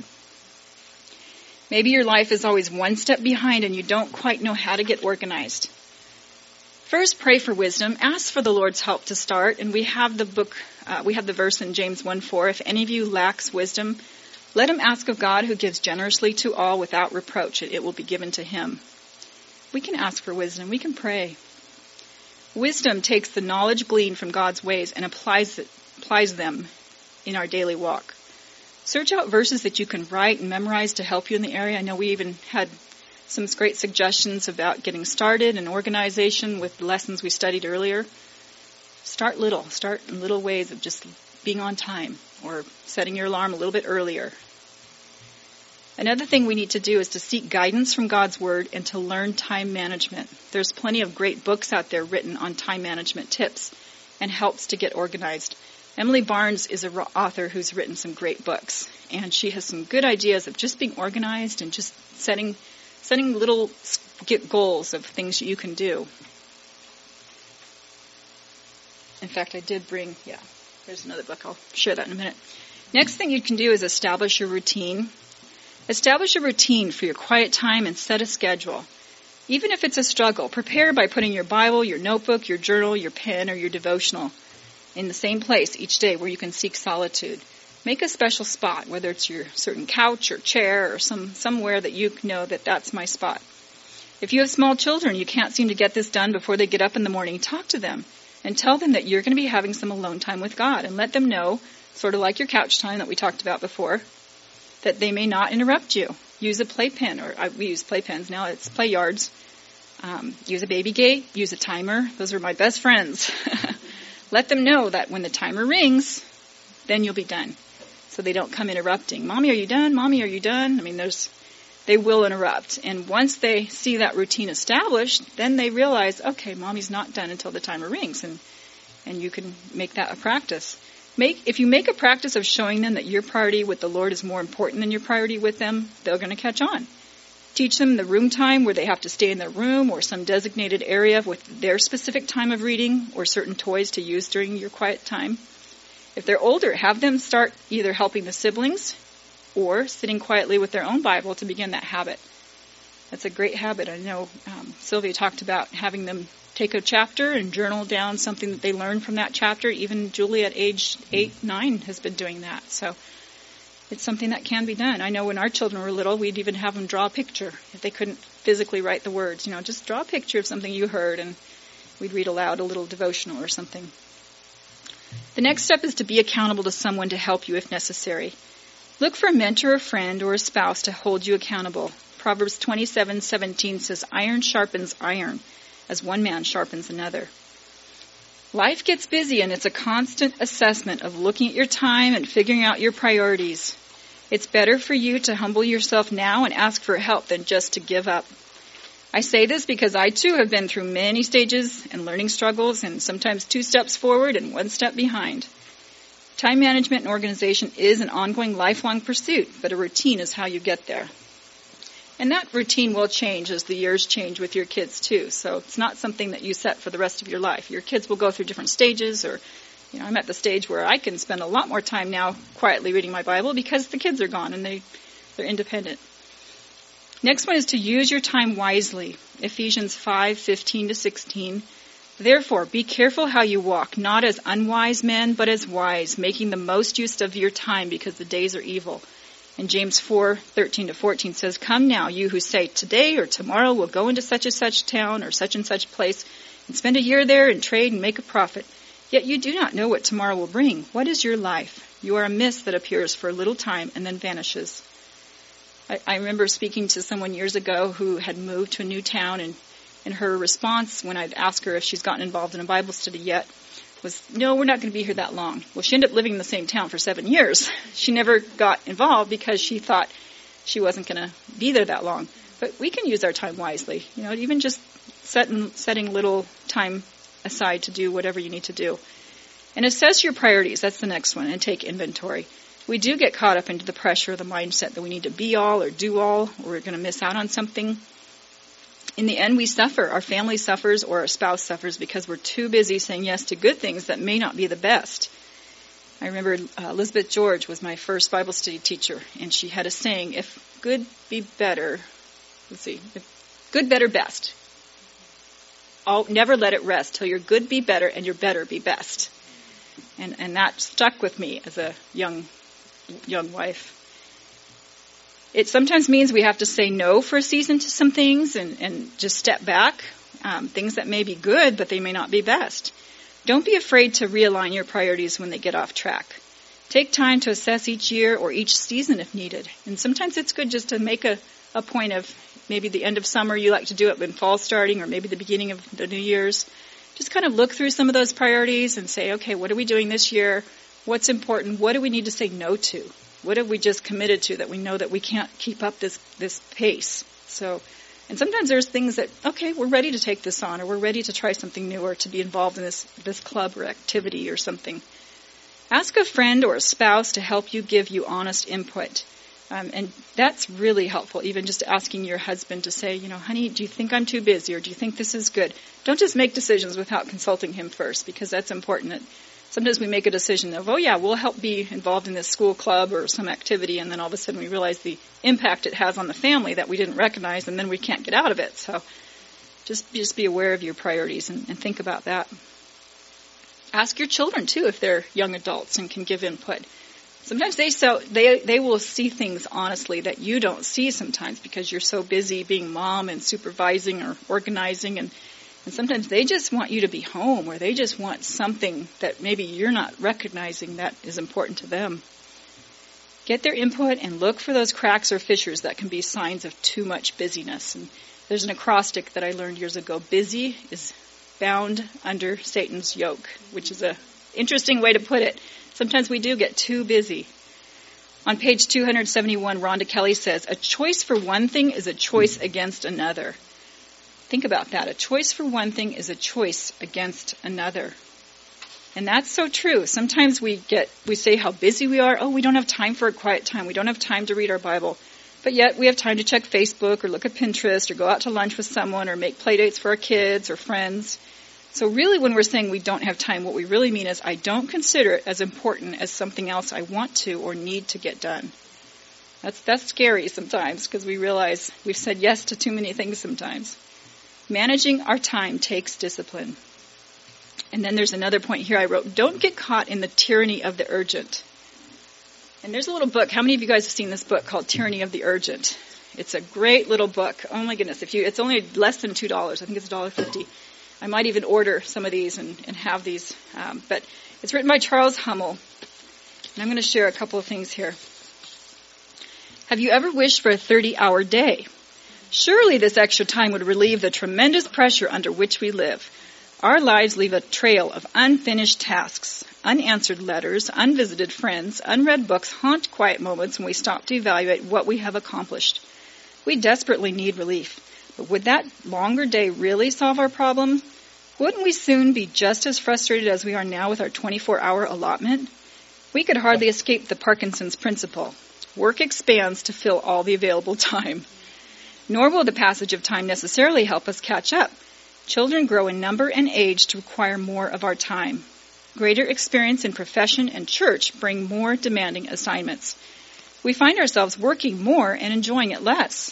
Maybe your life is always one step behind and you don't quite know how to get organized. First, pray for wisdom. Ask for the Lord's help to start, and we have the verse in James 1:4, "If any of you lacks wisdom, let him ask of God, who gives generously to all without reproach, and it will be given to him." We can ask for wisdom. We can pray. Wisdom takes the knowledge gleaned from God's ways and applies them in our daily walk. Search out verses that you can write and memorize to help you in the area. I know we even had some great suggestions about getting started and organization with the lessons we studied earlier. Start little. Start in little ways of just being on time or setting your alarm a little bit earlier. Another thing we need to do is to seek guidance from God's Word and to learn time management. There's plenty of great books out there written on time management tips and helps to get organized. Emily Barnes is an author who's written some great books, and she has some good ideas of just being organized and just setting little goals of things you can do. In fact, I did bring, there's another book. I'll share that in a minute. Next thing you can do is establish a routine. Establish a routine for your quiet time and set a schedule. Even if it's a struggle, prepare by putting your Bible, your notebook, your journal, your pen, or your devotional in the same place each day where you can seek solitude. Make a special spot, whether it's your certain couch or chair or somewhere that you know that that's my spot. If you have small children, you can't seem to get this done before they get up in the morning, talk to them and tell them that you're going to be having some alone time with God, and let them know, sort of like your couch time that we talked about before, that they may not interrupt you. Use a playpen, or we use playpens now, it's play yards. Use a baby gate, use a timer. Those are my best friends. Let them know that when the timer rings, then you'll be done. So they don't come interrupting. Mommy, are you done? Mommy, are you done? I mean, they will interrupt. And once they see that routine established, then they realize, okay, Mommy's not done until the timer rings. And you can make that a practice. If you make a practice of showing them that your priority with the Lord is more important than your priority with them, they're going to catch on. Teach them the room time where they have to stay in their room or some designated area with their specific time of reading or certain toys to use during your quiet time. If they're older, have them start either helping the siblings or sitting quietly with their own Bible to begin that habit. That's a great habit. I know Sylvia talked about having them take a chapter and journal down something that they learned from that chapter. Even Julie at age 8, 9 has been doing that. So it's something that can be done. I know when our children were little, we'd even have them draw a picture. If they couldn't physically write the words, just draw a picture of something you heard, and we'd read aloud a little devotional or something. The next step is to be accountable to someone to help you if necessary. Look for a mentor, a friend, or a spouse to hold you accountable. Proverbs 27:17 says, "Iron sharpens iron, as one man sharpens another." Life gets busy, and it's a constant assessment of looking at your time and figuring out your priorities. It's better for you to humble yourself now and ask for help than just to give up. I say this because I too have been through many stages and learning struggles, and sometimes 2 steps forward and 1 step behind. Time management and organization is an ongoing, lifelong pursuit, but a routine is how you get there. And that routine will change as the years change with your kids too. So it's not something that you set for the rest of your life. Your kids will go through different stages, or, I'm at the stage where I can spend a lot more time now quietly reading my Bible because the kids are gone and they're independent. Next one is to use your time wisely. Ephesians 5:15-16. "Therefore, be careful how you walk, not as unwise men, but as wise, making the most use of your time because the days are evil." And James 4:13-14 says, "Come now, you who say, today or tomorrow we'll go into such and such town or such and such place and spend a year there and trade and make a profit. Yet you do not know what tomorrow will bring. What is your life? You are a mist that appears for a little time and then vanishes." I remember speaking to someone years ago who had moved to a new town, and her response when I'd asked her if she's gotten involved in a Bible study yet was, "No, we're not going to be here that long." Well, she ended up living in the same town for 7 years. She never got involved because she thought she wasn't going to be there that long. But we can use our time wisely, even just setting little time aside to do whatever you need to do. And assess your priorities. That's the next one, and take inventory. We do get caught up into the pressure of the mindset that we need to be all or do all, or we're going to miss out on something. In the end, we suffer. Our family suffers, or our spouse suffers, because we're too busy saying yes to good things that may not be the best. I remember Elizabeth George was my first Bible study teacher, and she had a saying, if good be better, if good, better, best. I'll never let it rest till your good be better and your better be best. And that stuck with me as a young wife. It sometimes means we have to say no for a season to some things and just step back. Things that may be good, but they may not be best. Don't be afraid to realign your priorities when they get off track. Take time to assess each year or each season if needed. And sometimes it's good just to make a point of maybe the end of summer, you like to do it when fall's starting, or maybe the beginning of the New Year's. Just kind of look through some of those priorities and say, okay, what are we doing this year? What's important? What do we need to say no to? What have we just committed to that we know that we can't keep up this pace? So, and sometimes there's things that, okay, we're ready to take this on, or we're ready to try something new, or to be involved in this club or activity or something. Ask a friend or a spouse to help you give you honest input. And that's really helpful, even just asking your husband to say, honey, do you think I'm too busy, or do you think this is good? Don't just make decisions without consulting him first, because that's important. Sometimes we make a decision of, oh yeah, we'll help be involved in this school club or some activity, and then all of a sudden we realize the impact it has on the family that we didn't recognize, and then we can't get out of it. So just be aware of your priorities and think about that. Ask your children, too, if they're young adults and can give input. Sometimes they will see things honestly that you don't see sometimes because you're so busy being mom and supervising or organizing, and sometimes they just want you to be home, or they just want something that maybe you're not recognizing that is important to them. Get their input and look for those cracks or fissures that can be signs of too much busyness. And there's an acrostic that I learned years ago. Busy is bound under Satan's yoke, which is an interesting way to put it. Sometimes we do get too busy. On page 271, Rhonda Kelly says, a choice for one thing is a choice against another. Think about that. A choice for one thing is a choice against another. And that's so true. Sometimes we say how busy we are. Oh, we don't have time for a quiet time. We don't have time to read our Bible. But yet we have time to check Facebook or look at Pinterest or go out to lunch with someone or make play dates for our kids or friends. So really when we're saying we don't have time, what we really mean is I don't consider it as important as something else I want to or need to get done. That's scary sometimes because we realize we've said yes to too many things sometimes. Managing our time takes discipline. And then there's another point here I wrote, don't get caught in the tyranny of the urgent. And there's a little book. How many of you guys have seen this book called Tyranny of the Urgent? It's a great little book. Oh my goodness. It's only less than $2. I think it's $1.50. I might even order some of these and have these. But it's written by Charles Hummel. And I'm going to share a couple of things here. Have you ever wished for a 30-hour day? Surely this extra time would relieve the tremendous pressure under which we live. Our lives leave a trail of unfinished tasks, unanswered letters, unvisited friends, unread books haunt quiet moments when we stop to evaluate what we have accomplished. We desperately need relief. But would that longer day really solve our problem? Wouldn't we soon be just as frustrated as we are now with our 24-hour allotment? We could hardly escape the Parkinson's principle. Work expands to fill all the available time. Nor will the passage of time necessarily help us catch up. Children grow in number and age to require more of our time. Greater experience in profession and church bring more demanding assignments. We find ourselves working more and enjoying it less.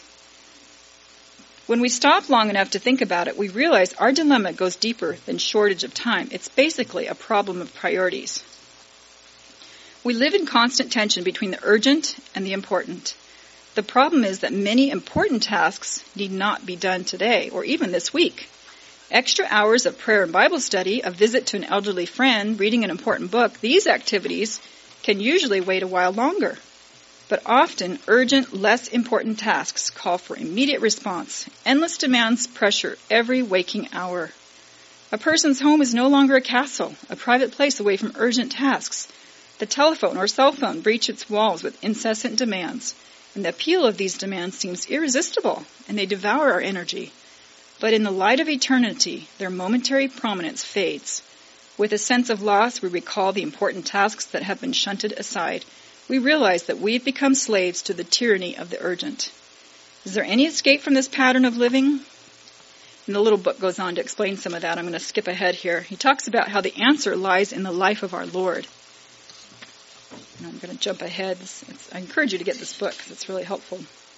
When we stop long enough to think about it, we realize our dilemma goes deeper than shortage of time. It's basically a problem of priorities. We live in constant tension between the urgent and the important. The problem is that many important tasks need not be done today or even this week. Extra hours of prayer and Bible study, a visit to an elderly friend, reading an important book, these activities can usually wait a while longer. But often, urgent, less important tasks call for immediate response. Endless demands pressure every waking hour. A person's home is no longer a castle, a private place away from urgent tasks. The telephone or cell phone breach its walls with incessant demands. And the appeal of these demands seems irresistible, and they devour our energy. But in the light of eternity, their momentary prominence fades. With a sense of loss, we recall the important tasks that have been shunted aside. We realize that we've become slaves to the tyranny of the urgent. Is there any escape from this pattern of living? And the little book goes on to explain some of that. I'm going to skip ahead here. He talks about how the answer lies in the life of our Lord. And I'm going to jump ahead. I encourage you to get this book because it's really helpful.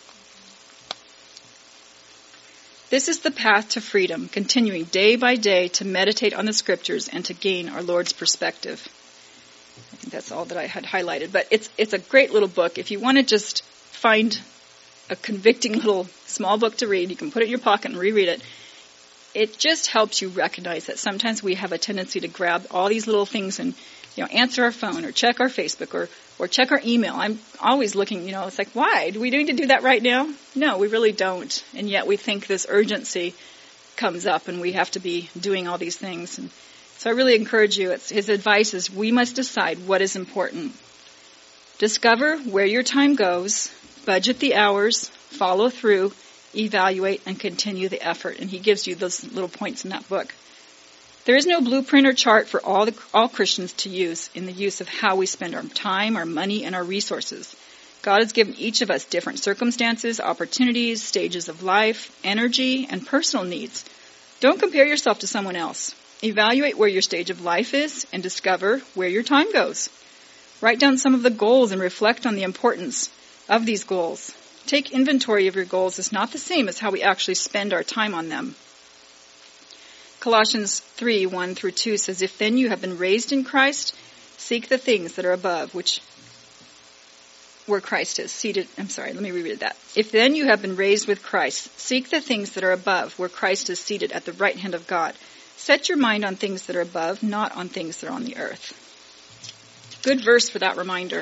This is the path to freedom, continuing day by day to meditate on the Scriptures and to gain our Lord's perspective. I think that's all that I had highlighted. But it's a great little book. If you want to just find a convicting little small book to read, you can put it in your pocket and reread it. It just helps you recognize that sometimes we have a tendency to grab all these little things and answer our phone or check our Facebook or check our email. I'm always looking, it's like, why? Do we need to do that right now? No, we really don't. And yet we think this urgency comes up and we have to be doing all these things. And so I really encourage you. His advice is we must decide what is important. Discover where your time goes, budget the hours, follow through, evaluate, and continue the effort. And he gives you those little points in that book. There is no blueprint or chart for all Christians to use in the use of how we spend our time, our money, and our resources. God has given each of us different circumstances, opportunities, stages of life, energy, and personal needs. Don't compare yourself to someone else. Evaluate where your stage of life is and discover where your time goes. Write down some of the goals and reflect on the importance of these goals. Take inventory of your goals is not the same as how we actually spend our time on them. Colossians 3:1-2 says, If then you have been raised in Christ, seek the things that are above, where Christ is seated. Let me reread that. If then you have been raised with Christ, seek the things that are above, where Christ is seated at the right hand of God. Set your mind on things that are above, not on things that are on the earth. Good verse for that reminder.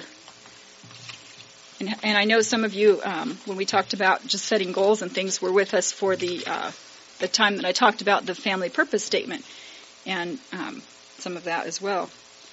And I know some of you, when we talked about just setting goals and things, were with us for the time that I talked about the family purpose statement and some of that as well.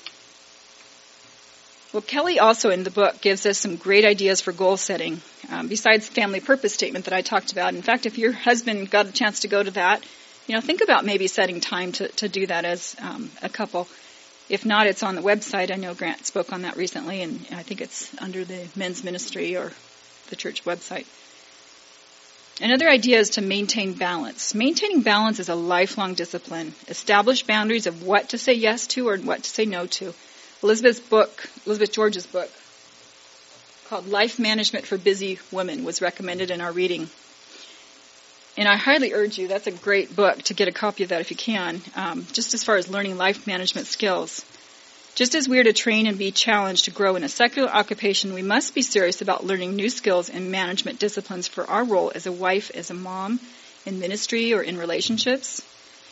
Well, Kelly also in the book gives us some great ideas for goal setting besides the family purpose statement that I talked about. In fact, if your husband got a chance to go to that, think about maybe setting time to do that as a couple. If not, it's on the website. I know Grant spoke on that recently, and I think it's under the men's ministry or the church website. Another idea is to maintain balance. Maintaining balance is a lifelong discipline. Establish boundaries of what to say yes to or what to say no to. Elizabeth George's book called Life Management for Busy Women was recommended in our reading. And I highly urge you, that's a great book, to get a copy of that if you can, just as far as learning life management skills. Just as we are to train and be challenged to grow in a secular occupation, we must be serious about learning new skills and management disciplines for our role as a wife, as a mom, in ministry, or in relationships.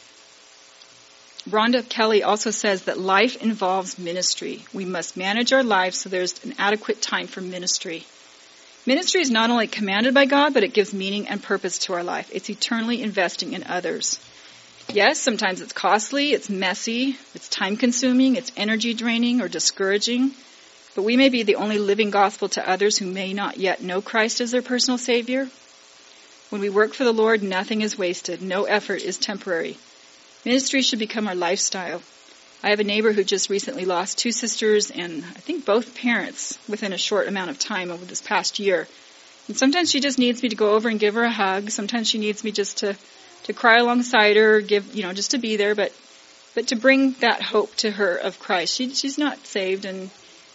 Rhonda Kelly also says that life involves ministry. We must manage our lives so there's an adequate time for ministry. Ministry is not only commanded by God, but it gives meaning and purpose to our life. It's eternally investing in others. Yes, sometimes it's costly, it's messy, it's time-consuming, it's energy-draining or discouraging. But we may be the only living gospel to others who may not yet know Christ as their personal Savior. When we work for the Lord, nothing is wasted. No effort is temporary. Ministry should become our lifestyle. I have a neighbor who just recently lost 2 sisters and I think both parents within a short amount of time over this past year. And sometimes she just needs me to go over and give her a hug. Sometimes she needs me just to cry alongside her, just to be there, but to bring that hope to her of Christ. She's not saved, and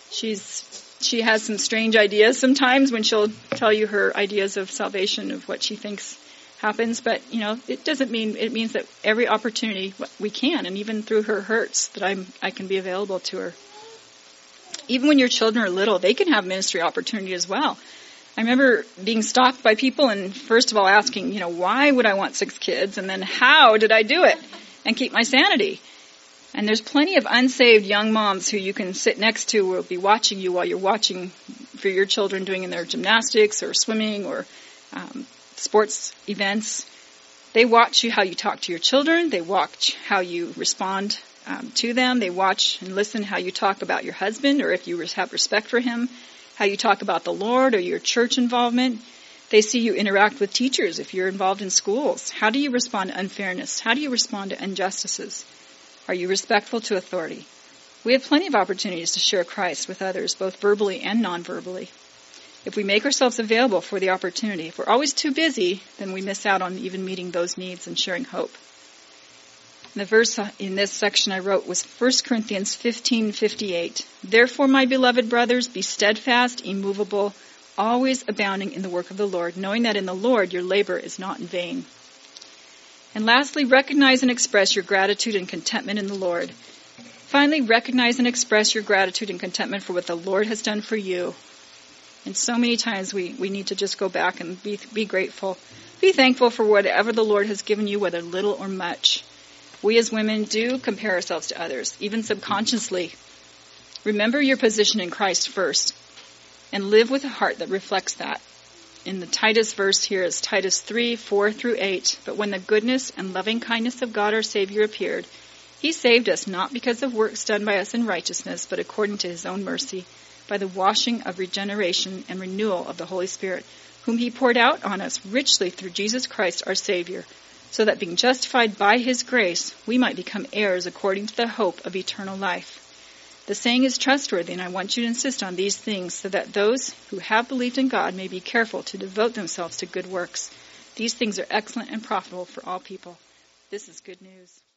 she has some strange ideas sometimes when she'll tell you her ideas of salvation, of what she thinks happens, but it doesn't mean, it means that every opportunity we can, and even through her hurts, that I can be available to her. Even when your children are little, they can have ministry opportunity as well. I remember being stalked by people and first of all asking, why would I want 6 kids? And then how did I do it and keep my sanity? And there's plenty of unsaved young moms who you can sit next to who will be watching you while you're watching for your children doing in their gymnastics or swimming or sports events. They watch you how you talk to your children. They watch how you respond to them. They watch and listen how you talk about your husband or if you have respect for him. How you talk about the Lord or your church involvement. They see you interact with teachers if you're involved in schools. How do you respond to unfairness? How do you respond to injustices? Are you respectful to authority? We have plenty of opportunities to share Christ with others, both verbally and non-verbally. If we make ourselves available for the opportunity, if we're always too busy, then we miss out on even meeting those needs and sharing hope. The verse in this section I wrote was 1 Corinthians 15:58. Therefore, my beloved brothers, be steadfast, immovable, always abounding in the work of the Lord, knowing that in the Lord your labor is not in vain. And lastly, recognize and express your gratitude and contentment in the Lord. Finally, recognize and express your gratitude and contentment for what the Lord has done for you. And so many times we need to just go back and be grateful. Be thankful for whatever the Lord has given you, whether little or much. We as women do compare ourselves to others, even subconsciously. Remember your position in Christ first, and live with a heart that reflects that. In the Titus verse here is Titus 3:4-8. But when the goodness and loving kindness of God our Savior appeared, he saved us not because of works done by us in righteousness, but according to his own mercy, by the washing of regeneration and renewal of the Holy Spirit, whom he poured out on us richly through Jesus Christ our Savior, so that being justified by his grace, we might become heirs according to the hope of eternal life. The saying is trustworthy, and I want you to insist on these things, so that those who have believed in God may be careful to devote themselves to good works. These things are excellent and profitable for all people. This is good news.